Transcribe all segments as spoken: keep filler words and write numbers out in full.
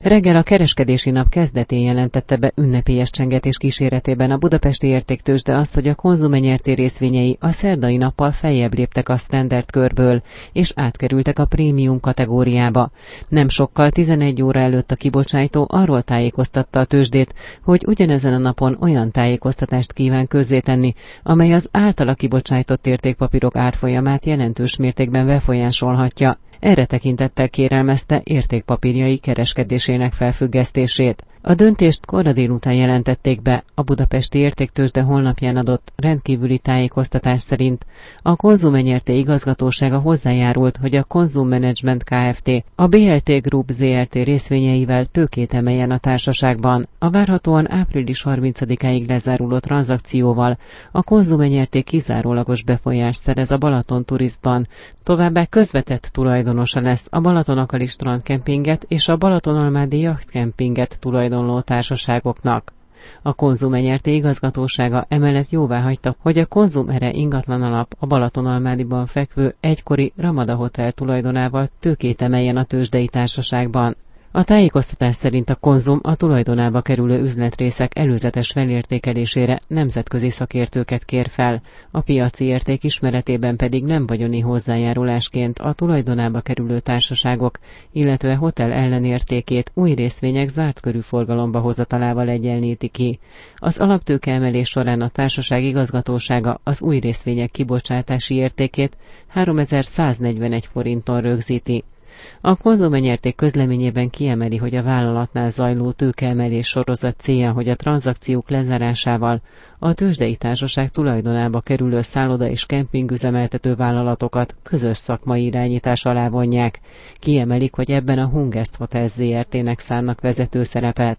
Reggel a kereskedési nap kezdetén jelentette be ünnepélyes csengetés kíséretében a budapesti értéktőzsde azt, hogy a Konzum Enyerté részvényei a szerdai nappal feljebb léptek a standard körből, és átkerültek a prémium kategóriába. Nem sokkal tizenegy óra előtt a kibocsátó arról tájékoztatta a tőzsdét, hogy ugyanezen a napon olyan tájékoztatást kíván közzétenni, amely az általa kibocsájtott értékpapírok árfolyamát jelentős mértékben befolyásolhatja. Erre tekintettel kérelmezte értékpapírjai kereskedésének felfüggesztését. A döntést kora délután jelentették be. A budapesti értéktőzsde honlapján adott rendkívüli tájékoztatás szerint a Konzum Enyerté igazgatósága hozzájárult, hogy a Konzum Management Kft. A bé el té Group zé er té részvényeivel tőkét emeljen a társaságban. A várhatóan április harmincadikáig lezáruló tranzakcióval a Konzum Enyerté kizárólagos befolyást szerez a Balaton Turistban, továbbá közvetett tulajdonosa lesz a Balatonakali strandkempinget és a Balatonalmádi jachtkempinget tulajdonló társaságoknak. A Konzum Enyerté igazgatósága emellett jóváhagyta, hogy a Konzum Ere ingatlan alap a Balatonalmádiban fekvő egykori Ramada Hotel tulajdonával tőkét emeljen a tőzsdei társaságban. A tájékoztatás szerint a Konzum a tulajdonába kerülő üzletrészek előzetes felértékelésére nemzetközi szakértőket kér fel, a piaci érték ismeretében pedig nem vagyoni hozzájárulásként a tulajdonába kerülő társaságok, illetve hotel ellenértékét új részvények zárt körű forgalomba hozatalával egyenlíti ki. Az alaptőke emelés során a társaság igazgatósága az új részvények kibocsátási értékét háromezer-száznegyvenegy forinton rögzíti. A Konzum Enyerté közleményében kiemeli, hogy a vállalatnál zajló tőkeemelés sorozat célja, hogy a tranzakciók lezárásával a tőzsdei társaság tulajdonába kerülő szálloda- és kempingüzemeltető vállalatokat közös szakmai irányítás alá vonják. Kiemelik, hogy ebben a Hungest Hotels zé er té-nek szánnak vezető szerepet.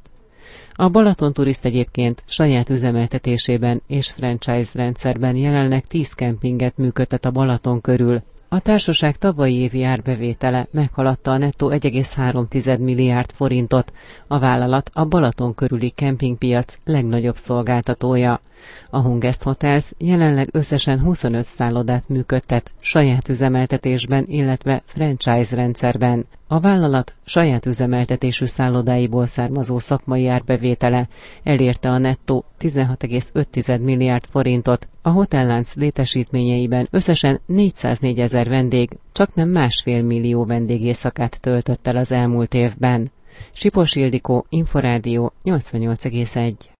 A Balaton Turist egyébként saját üzemeltetésében és franchise rendszerben jelenleg tíz kempinget működtet a Balaton körül. A társaság tavalyi évi árbevétele meghaladta a nettó egy egész három milliárd forintot, a vállalat a Balaton körüli kempingpiac legnagyobb szolgáltatója. A Hungest Hotels jelenleg összesen huszonöt szállodát működtet saját üzemeltetésben, illetve franchise rendszerben. A vállalat saját üzemeltetésű szállodáiból származó szakmai árbevétele elérte a nettó tizenhat egész öt milliárd forintot, a hotellánc létesítményeiben összesen négyszáznégyezer vendég csaknem másfél millió vendégészakát töltött el az elmúlt évben. Sipos Ildikó, Inforádió nyolcvannyolc egész egy.